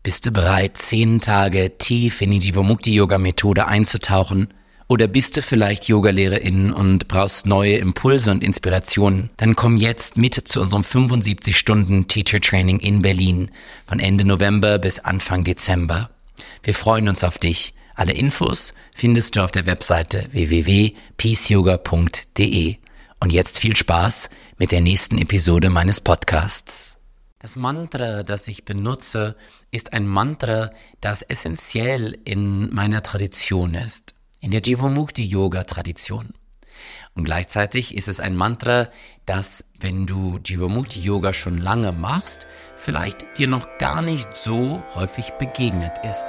Bist du bereit, 10 Tage tief in die Jivamukti-Yoga-Methode einzutauchen? Oder bist du vielleicht Yogalehrerin und brauchst neue Impulse und Inspirationen? Dann komm jetzt mit zu unserem 75-Stunden-Teacher-Training in Berlin von Ende November bis Anfang Dezember. Wir freuen uns auf dich. Alle Infos findest du auf der Webseite www.peaceyoga.de. Und jetzt viel Spaß mit der nächsten Episode meines Podcasts. Das Mantra, das ich benutze, ist ein Mantra, das essentiell in meiner Tradition ist, in der Jivamukti-Yoga-Tradition. Und gleichzeitig ist es ein Mantra, das, wenn du Jivamukti-Yoga schon lange machst, vielleicht dir noch gar nicht so häufig begegnet ist.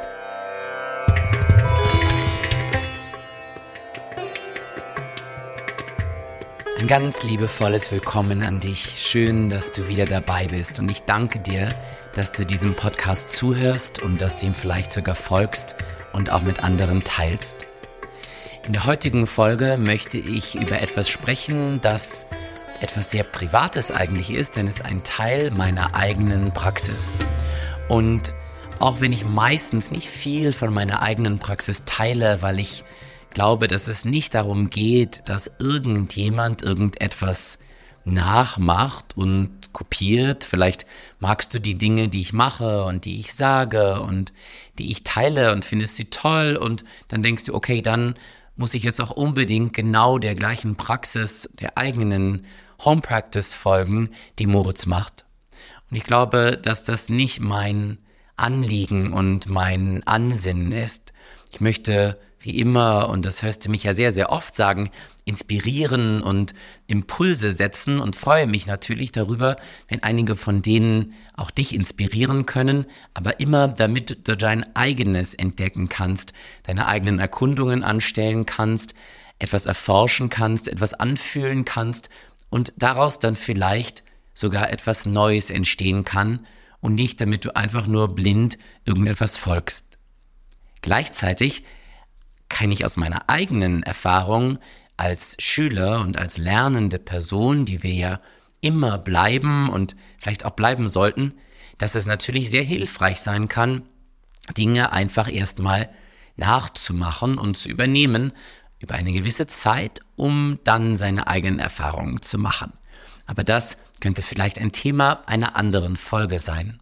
Ein ganz liebevolles Willkommen an dich. Schön, dass du wieder dabei bist. Und ich danke dir, dass du diesem Podcast zuhörst und dass du ihm vielleicht sogar folgst und auch mit anderen teilst. In der heutigen Folge möchte ich über etwas sprechen, das etwas sehr Privates eigentlich ist, denn es ist ein Teil meiner eigenen Praxis. Und auch wenn ich meistens nicht viel von meiner eigenen Praxis teile, weil ich glaube, dass es nicht darum geht, dass irgendjemand irgendetwas nachmacht und kopiert. Vielleicht magst du die Dinge, die ich mache und die ich sage und die ich teile und findest sie toll und dann denkst du, okay, dann muss ich jetzt auch unbedingt genau der gleichen Praxis, der eigenen Home Practice folgen, die Moritz macht. Und ich glaube, dass das nicht mein Anliegen und mein Ansinnen ist. Ich möchte wie immer, und das hörst du mich ja sehr, sehr oft sagen, inspirieren und Impulse setzen und freue mich natürlich darüber, wenn einige von denen auch dich inspirieren können, aber immer damit du dein eigenes entdecken kannst, deine eigenen Erkundungen anstellen kannst, etwas erforschen kannst, etwas anfühlen kannst und daraus dann vielleicht sogar etwas Neues entstehen kann und nicht damit du einfach nur blind irgendetwas folgst. Gleichzeitig kann ich aus meiner eigenen Erfahrung als Schüler und als lernende Person, die wir ja immer bleiben und vielleicht auch bleiben sollten, dass es natürlich sehr hilfreich sein kann, Dinge einfach erstmal nachzumachen und zu übernehmen über eine gewisse Zeit, um dann seine eigenen Erfahrungen zu machen. Aber das könnte vielleicht ein Thema einer anderen Folge sein.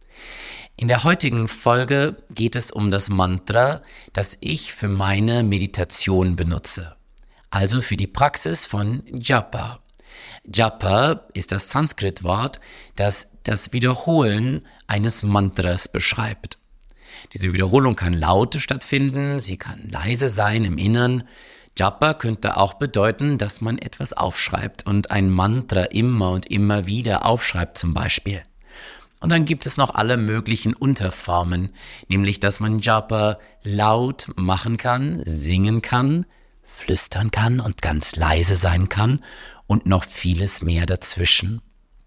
In der heutigen Folge geht es um das Mantra, das ich für meine Meditation benutze, also für die Praxis von Japa. Japa ist das Sanskrit-Wort, das das Wiederholen eines Mantras beschreibt. Diese Wiederholung kann laut stattfinden, sie kann leise sein im Innern. Japa könnte auch bedeuten, dass man etwas aufschreibt und ein Mantra immer und immer wieder aufschreibt zum Beispiel. Und dann gibt es noch alle möglichen Unterformen, nämlich dass man Japa laut machen kann, singen kann, flüstern kann und ganz leise sein kann und noch vieles mehr dazwischen.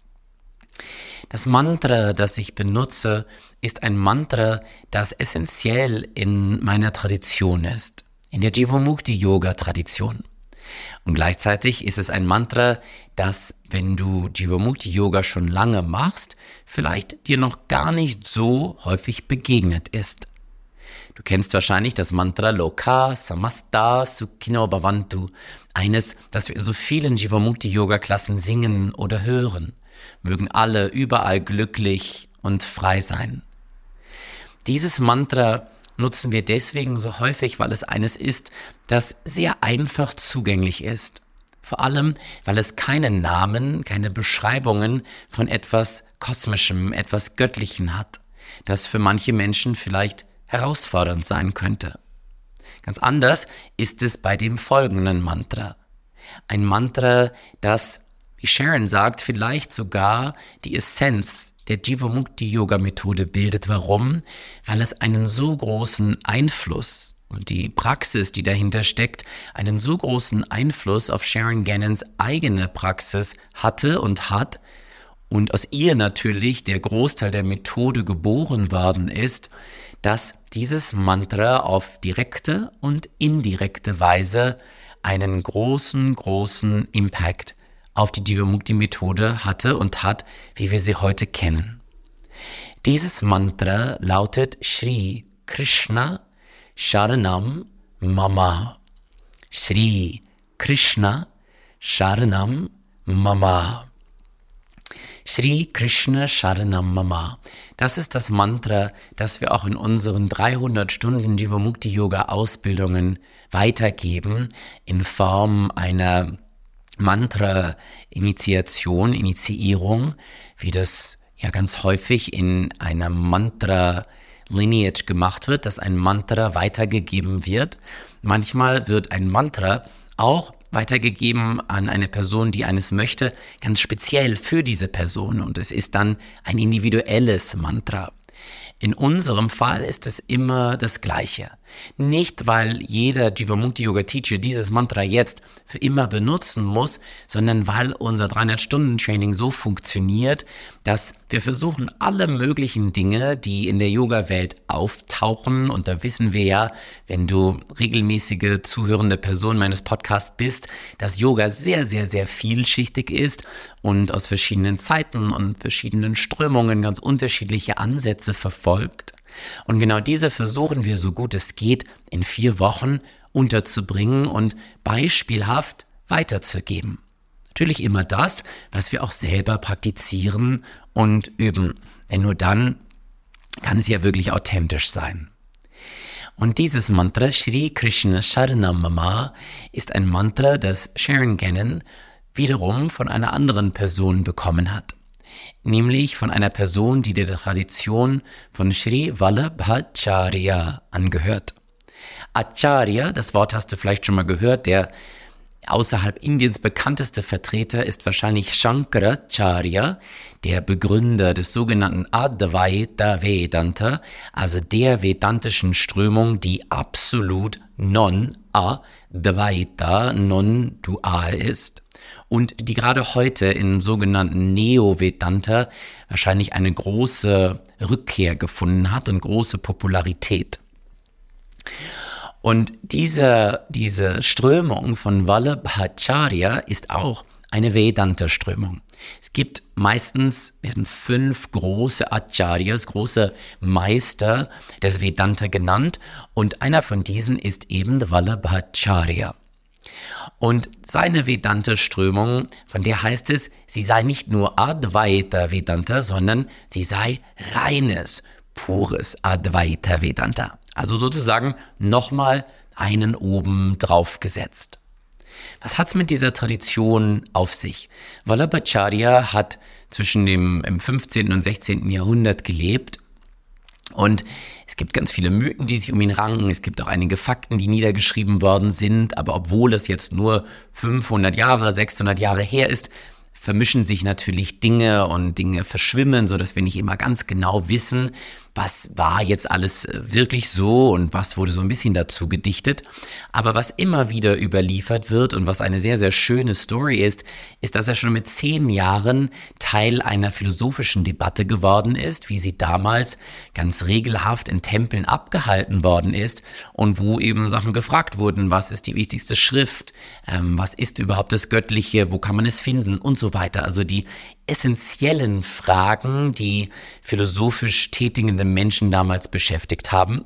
Das Mantra, das ich benutze, ist ein Mantra, das essentiell in meiner Tradition ist, in der Jivamukti-Yoga-Tradition. Und gleichzeitig ist es ein Mantra, das, wenn du Jivamukti-Yoga schon lange machst, vielleicht dir noch gar nicht so häufig begegnet ist. Du kennst wahrscheinlich das Mantra Loka Samasta Sukhino Bhavantu, eines, das wir in so vielen Jivamukti-Yoga-Klassen singen oder hören. Mögen alle überall glücklich und frei sein. Dieses Mantra nutzen wir deswegen so häufig, weil es eines ist, das sehr einfach zugänglich ist. Vor allem, weil es keine Namen, keine Beschreibungen von etwas Kosmischem, etwas Göttlichen hat, das für manche Menschen vielleicht herausfordernd sein könnte. Ganz anders ist es bei dem folgenden Mantra. Ein Mantra, das, wie Sharon sagt, vielleicht sogar die Essenz der Jivamukti-Yoga-Methode bildet. Warum? Weil es einen so großen Einfluss und die Praxis, die dahinter steckt, einen so großen Einfluss auf Sharon Gannons eigene Praxis hatte und hat und aus ihr natürlich der Großteil der Methode geboren worden ist, dass dieses Mantra auf direkte und indirekte Weise einen großen Impact auf die Jivamukti-Methode hatte und hat, wie wir sie heute kennen. Dieses Mantra lautet Shri Krishna Sharanam Mama. Shri Krishna Sharanam Mama. Shri Krishna Sharanam Mama. Das ist das Mantra, das wir auch in unseren 300 Stunden Jivamukti Yoga Ausbildungen weitergeben in Form einer Mantra-Initiation, Initiierung, wie das ja ganz häufig in einer Mantra-Lineage gemacht wird, dass ein Mantra weitergegeben wird. Manchmal wird ein Mantra auch weitergegeben an eine Person, die eines möchte, ganz speziell für diese Person, und es ist dann ein individuelles Mantra. In unserem Fall ist es immer das Gleiche. Nicht, weil jeder Jivamukti Yoga Teacher dieses Mantra jetzt für immer benutzen muss, sondern weil unser 300-Stunden-Training so funktioniert, dass wir versuchen, alle möglichen Dinge, die in der Yoga-Welt auftauchen, und da wissen wir ja, wenn du regelmäßige zuhörende Person meines Podcasts bist, dass Yoga sehr, sehr, sehr vielschichtig ist und aus verschiedenen Zeiten und verschiedenen Strömungen ganz unterschiedliche Ansätze verfolgt. Und genau diese versuchen wir, so gut es geht, in 4 Wochen unterzubringen und beispielhaft weiterzugeben. Natürlich immer das, was wir auch selber praktizieren und üben. Denn nur dann kann es ja wirklich authentisch sein. Und dieses Mantra, Shri Krishna Sharanam Mama, ist ein Mantra, das Sharon Gannon wiederum von einer anderen Person bekommen hat. Nämlich von einer Person, die der Tradition von Sri Vallabhacharya angehört. Acharya, das Wort hast du vielleicht schon mal gehört, der außerhalb Indiens bekannteste Vertreter ist wahrscheinlich Shankaracharya, der Begründer des sogenannten Advaita Vedanta, also der vedantischen Strömung, die absolut non-Advaita, non-dual ist. Und die gerade heute im sogenannten Neo-Vedanta wahrscheinlich eine große Rückkehr gefunden hat und große Popularität. Und diese Strömung von Vallabhacharya ist auch eine Vedanta-Strömung. Es gibt meistens, werden 5 große Acharyas, große Meister des Vedanta genannt, und einer von diesen ist eben Vallabhacharya. Und seine Vedanta-Strömung, von der heißt es, sie sei nicht nur Advaita Vedanta, sondern sie sei reines, pures Advaita Vedanta. Also sozusagen nochmal einen oben drauf gesetzt. Was hat's mit dieser Tradition auf sich? Vallabhacharya hat im 15. und 16. Jahrhundert gelebt. Und es gibt ganz viele Mythen, die sich um ihn ranken. Es gibt auch einige Fakten, die niedergeschrieben worden sind. Aber obwohl es jetzt nur 500 Jahre, 600 Jahre her ist, vermischen sich natürlich Dinge und Dinge verschwimmen, sodass wir nicht immer ganz genau wissen, was war jetzt alles wirklich so und was wurde so ein bisschen dazu gedichtet. Aber was immer wieder überliefert wird und was eine sehr, sehr schöne Story ist, dass er schon mit 10 Jahren Teil einer philosophischen Debatte geworden ist, wie sie damals ganz regelhaft in Tempeln abgehalten worden ist und wo eben Sachen gefragt wurden, was ist die wichtigste Schrift, was ist überhaupt das Göttliche, wo kann man es finden und so weiter. Also die essentiellen Fragen, die philosophisch tätigende Menschen damals beschäftigt haben.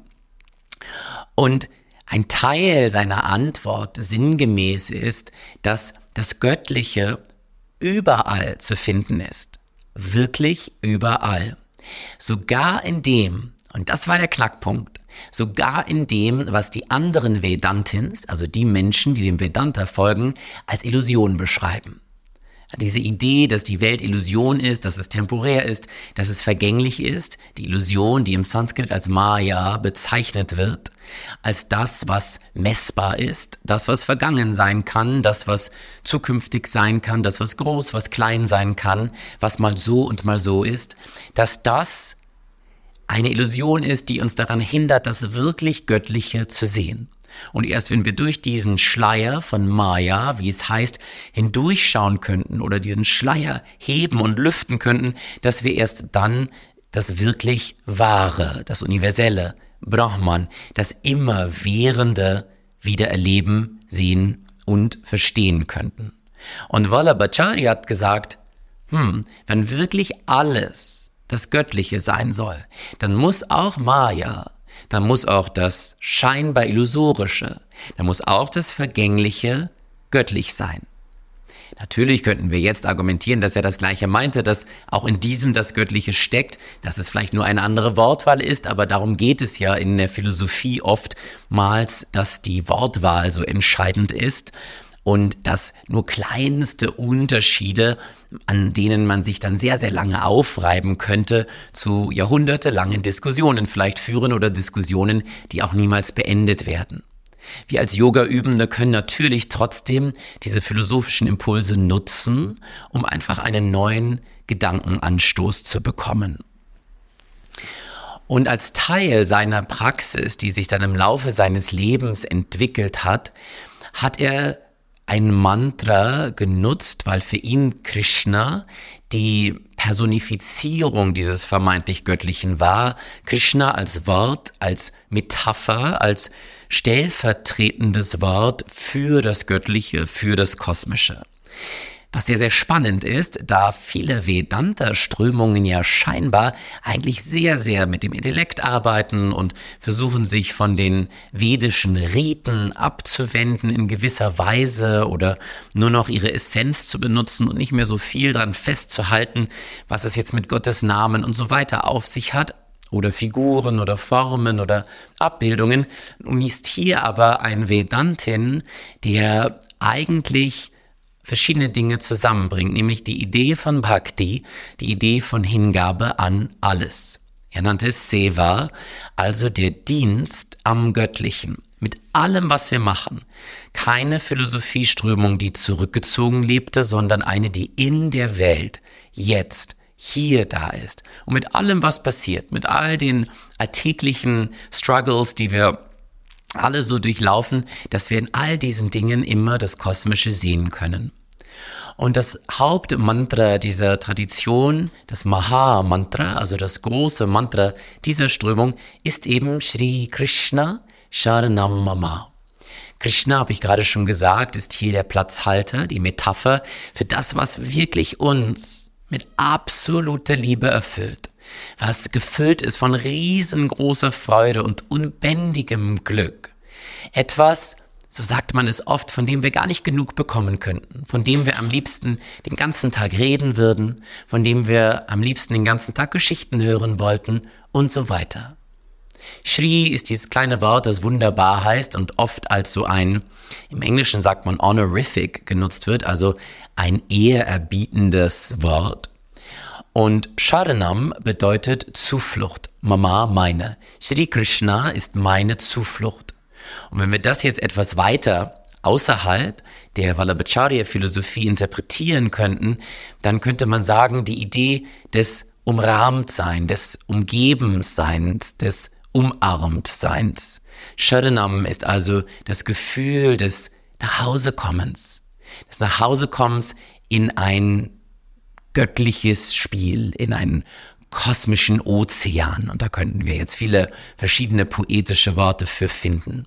Und ein Teil seiner Antwort sinngemäß ist, dass das Göttliche überall zu finden ist. Wirklich überall. Sogar in dem, und das war der Knackpunkt, sogar in dem, was die anderen Vedantins, also die Menschen, die dem Vedanta folgen, als Illusion beschreiben. Diese Idee, dass die Welt Illusion ist, dass es temporär ist, dass es vergänglich ist, die Illusion, die im Sanskrit als Maya bezeichnet wird, als das, was messbar ist, das, was vergangen sein kann, das, was zukünftig sein kann, das, was groß, was klein sein kann, was mal so und mal so ist, dass das eine Illusion ist, die uns daran hindert, das wirklich Göttliche zu sehen. Und erst wenn wir durch diesen Schleier von Maya, wie es heißt, hindurchschauen könnten oder diesen Schleier heben und lüften könnten, dass wir erst dann das wirklich Wahre, das Universelle, Brahman, das Immerwährende wieder erleben, sehen und verstehen könnten. Und Vallabhacharya hat gesagt, wenn wirklich alles das Göttliche sein soll, dann muss auch Maya, dann muss auch das scheinbar Illusorische, dann muss auch das Vergängliche göttlich sein. Natürlich könnten wir jetzt argumentieren, dass er das Gleiche meinte, dass auch in diesem das Göttliche steckt, dass es vielleicht nur eine andere Wortwahl ist, aber darum geht es ja in der Philosophie oftmals, dass die Wortwahl so entscheidend ist und dass nur kleinste Unterschiede, an denen man sich dann sehr, sehr lange aufreiben könnte, zu jahrhundertelangen Diskussionen vielleicht führen oder Diskussionen, die auch niemals beendet werden. Wir als Yoga-Übende können natürlich trotzdem diese philosophischen Impulse nutzen, um einfach einen neuen Gedankenanstoß zu bekommen. Und als Teil seiner Praxis, die sich dann im Laufe seines Lebens entwickelt hat, hat er ein Mantra genutzt, weil für ihn Krishna die Personifizierung dieses vermeintlich Göttlichen war. Krishna als Wort, als Metapher, als stellvertretendes Wort für das Göttliche, für das Kosmische. Was sehr, sehr spannend ist, da viele Vedanta-Strömungen ja scheinbar eigentlich sehr, sehr mit dem Intellekt arbeiten und versuchen sich von den vedischen Riten abzuwenden in gewisser Weise oder nur noch ihre Essenz zu benutzen und nicht mehr so viel dran festzuhalten, was es jetzt mit Gottes Namen und so weiter auf sich hat. Oder Figuren oder Formen oder Abbildungen. Und ist hier aber ein Vedantin, der eigentlich verschiedene Dinge zusammenbringt, nämlich die Idee von Bhakti, die Idee von Hingabe an alles. Er nannte es Seva, also der Dienst am Göttlichen. Mit allem, was wir machen. Keine Philosophieströmung, die zurückgezogen lebte, sondern eine, die in der Welt jetzt hier da ist. Und mit allem, was passiert, mit all den alltäglichen Struggles, die wir alle so durchlaufen, dass wir in all diesen Dingen immer das Kosmische sehen können. Und das Hauptmantra dieser Tradition, das Maha-Mantra, also das große Mantra dieser Strömung, ist eben Shri Krishna Sharanam Mama. Krishna, habe ich gerade schon gesagt, ist hier der Platzhalter, die Metapher für das, was wirklich uns mit absoluter Liebe erfüllt, was gefüllt ist von riesengroßer Freude und unbändigem Glück. Etwas, so sagt man es oft, von dem wir gar nicht genug bekommen könnten, von dem wir am liebsten den ganzen Tag reden würden, von dem wir am liebsten den ganzen Tag Geschichten hören wollten und so weiter. Shri ist dieses kleine Wort, das wunderbar heißt und oft als so ein, im Englischen sagt man honorific, genutzt wird, also ein ehrerbietendes Wort. Und Sharanam bedeutet Zuflucht, Mama, meine. Shri Krishna ist meine Zuflucht. Und wenn wir das jetzt etwas weiter außerhalb der Vallabhacharya-Philosophie interpretieren könnten, dann könnte man sagen, die Idee des Umrahmtseins, des Umgebensseins, des Umarmtseins. Sharanam ist also das Gefühl des Nachhausekommens. Des Nachhausekommens in ein göttliches Spiel, in einen kosmischen Ozean. Und da könnten wir jetzt viele verschiedene poetische Worte für finden.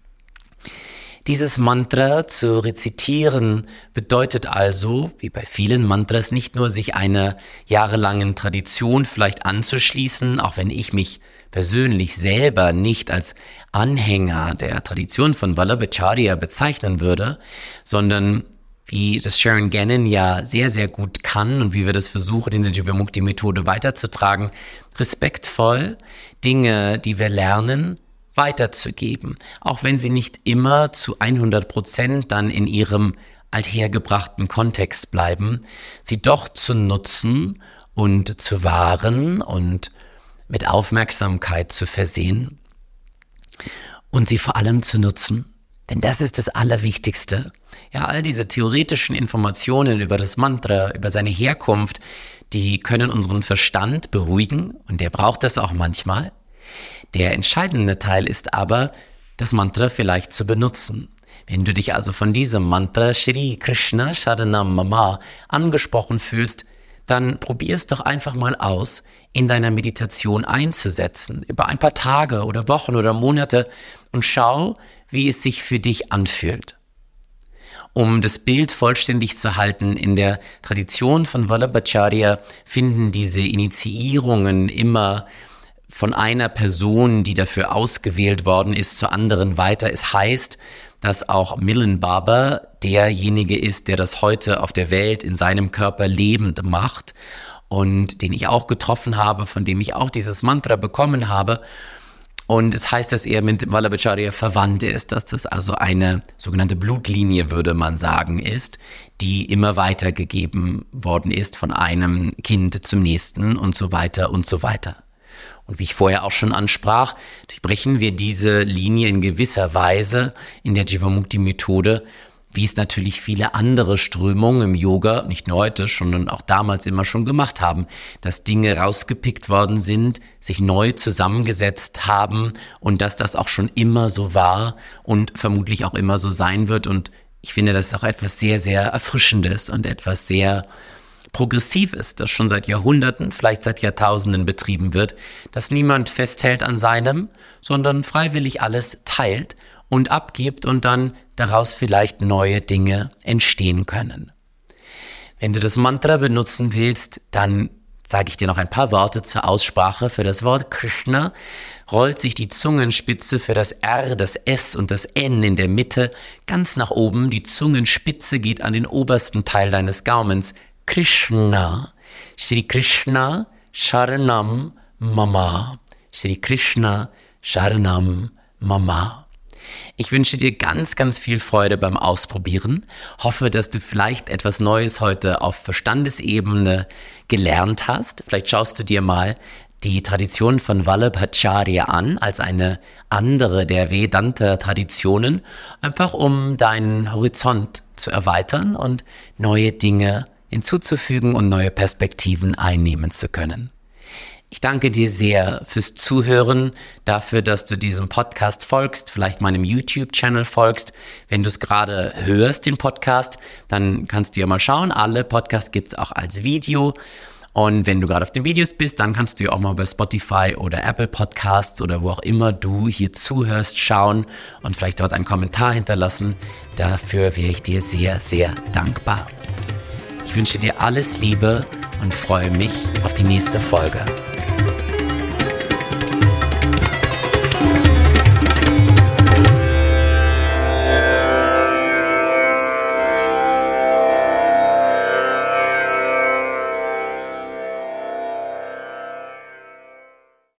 Dieses Mantra zu rezitieren bedeutet also, wie bei vielen Mantras, nicht nur sich einer jahrelangen Tradition vielleicht anzuschließen, auch wenn ich mich persönlich selber nicht als Anhänger der Tradition von Vallabhacharya bezeichnen würde, sondern wie das Sharon Gannon ja sehr, sehr gut kann und wie wir das versuchen, in der Jivamukti-Methode weiterzutragen, respektvoll Dinge, die wir lernen, weiterzugeben, auch wenn sie nicht immer zu 100% dann in ihrem althergebrachten Kontext bleiben, sie doch zu nutzen und zu wahren und mit Aufmerksamkeit zu versehen und sie vor allem zu nutzen, denn das ist das Allerwichtigste. Ja, all diese theoretischen Informationen über das Mantra, über seine Herkunft, die können unseren Verstand beruhigen und der braucht das auch manchmal. Der entscheidende Teil ist aber, das Mantra vielleicht zu benutzen. Wenn du dich also von diesem Mantra Shri Krishna Sharanam Mama angesprochen fühlst, dann probier es doch einfach mal aus, in deiner Meditation einzusetzen, über ein paar Tage oder Wochen oder Monate und schau, wie es sich für dich anfühlt. Um das Bild vollständig zu halten, in der Tradition von Vallabhacharya finden diese Initiierungen immer von einer Person, die dafür ausgewählt worden ist, zur anderen weiter. Es heißt, dass auch Milan Baba derjenige ist, der das heute auf der Welt in seinem Körper lebend macht und den ich auch getroffen habe, von dem ich auch dieses Mantra bekommen habe. Und es heißt, dass er mit Vallabhacharya verwandt ist, dass das also eine sogenannte Blutlinie, würde man sagen, ist, die immer weitergegeben worden ist von einem Kind zum nächsten und so weiter und so weiter. Und wie ich vorher auch schon ansprach, durchbrechen wir diese Linie in gewisser Weise in der Jivamukti-Methode, wie es natürlich viele andere Strömungen im Yoga, nicht nur heute, sondern auch damals immer schon gemacht haben, dass Dinge rausgepickt worden sind, sich neu zusammengesetzt haben und dass das auch schon immer so war und vermutlich auch immer so sein wird. Und ich finde, das ist auch etwas sehr, sehr Erfrischendes und etwas sehr Progressives, das schon seit Jahrhunderten, vielleicht seit Jahrtausenden betrieben wird, dass niemand festhält an seinem, sondern freiwillig alles teilt und abgibt und dann daraus vielleicht neue Dinge entstehen können. Wenn du das Mantra benutzen willst, dann sage ich dir noch ein paar Worte zur Aussprache. Für das Wort Krishna rollt sich die Zungenspitze für das R, das S und das N in der Mitte ganz nach oben. Die Zungenspitze geht an den obersten Teil deines Gaumens. Krishna, Shri Krishna, Sharanam Mama. Shri Krishna, Sharanam Mama. Ich wünsche dir ganz, ganz viel Freude beim Ausprobieren. Hoffe, dass du vielleicht etwas Neues heute auf Verstandesebene gelernt hast. Vielleicht schaust du dir mal die Tradition von Vallabhacharya an, als eine andere der Vedanta-Traditionen, einfach um deinen Horizont zu erweitern und neue Dinge hinzuzufügen und neue Perspektiven einnehmen zu können. Ich danke dir sehr fürs Zuhören, dafür, dass du diesem Podcast folgst, vielleicht meinem YouTube-Channel folgst. Wenn du es gerade hörst, den Podcast, dann kannst du ja mal schauen. Alle Podcasts gibt es auch als Video. Und wenn du gerade auf den Videos bist, dann kannst du ja auch mal bei Spotify oder Apple Podcasts oder wo auch immer du hier zuhörst, schauen und vielleicht dort einen Kommentar hinterlassen. Dafür wäre ich dir sehr, sehr dankbar. Ich wünsche dir alles Liebe und freue mich auf die nächste Folge.